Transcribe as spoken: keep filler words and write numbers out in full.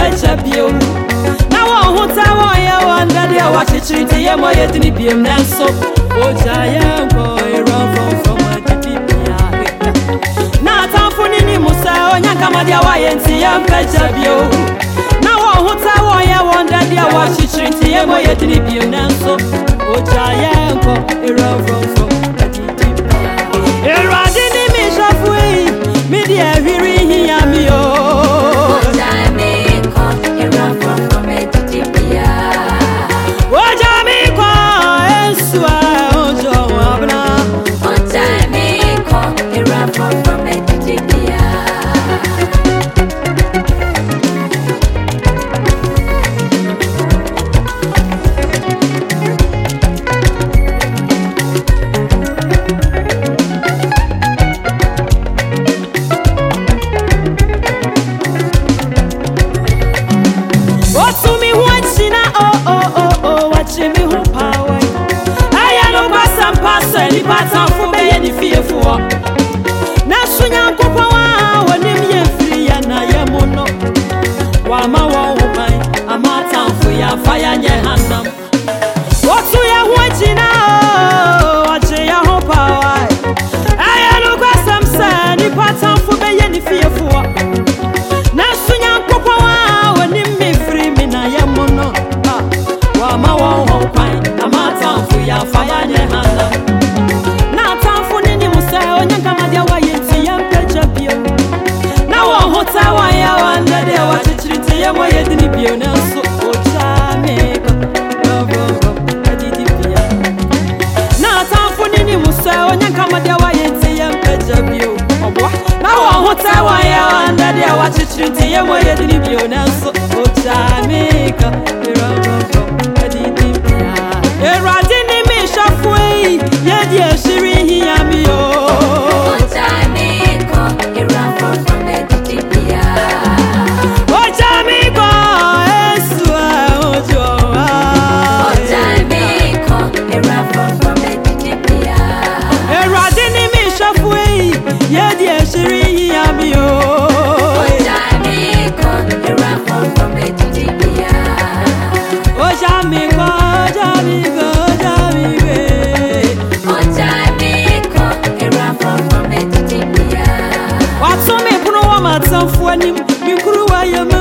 pecha bio. Now who tawa ya wanda dia watch it treat ya mo yet ni biem nan so. O jaya boy run from from my titipia. Na tamfuni ni musa onya kama dia wa yenti ya pecha bio. Now who tawa ya wanda dia watch it treat ya mo yet ni biem nan so. O jaya boy run from from my titipia. Eradi ni mi shafui mi dia hiri hiya mi o. Fire nye hanam. What's your watching now? Watch your whole power. I look at some sun, you pattern for me any fear for. Now soon young papa, when you me free me na yamono. Wama won't pine, a matter for your fire nye hanam. Now time for any musa, on your camera, why you see young picture bio. Now a hot hour, I wonder they watch it treat you, why you didn't be on us. Watch it, treat you, why you didn't be on us. Oh, Jamaica, you're a from a deep. You're riding me halfway, yet, yes, she really hear me. Oh, Jamaica, you're a from a deep. Oh, Jamaica, yes, oh, Jamaica, you're a from a deep. You're riding me halfway, yet, yes, she really hear me. Oh, What's on me, Puno, I'm at some funny, you grew, I am.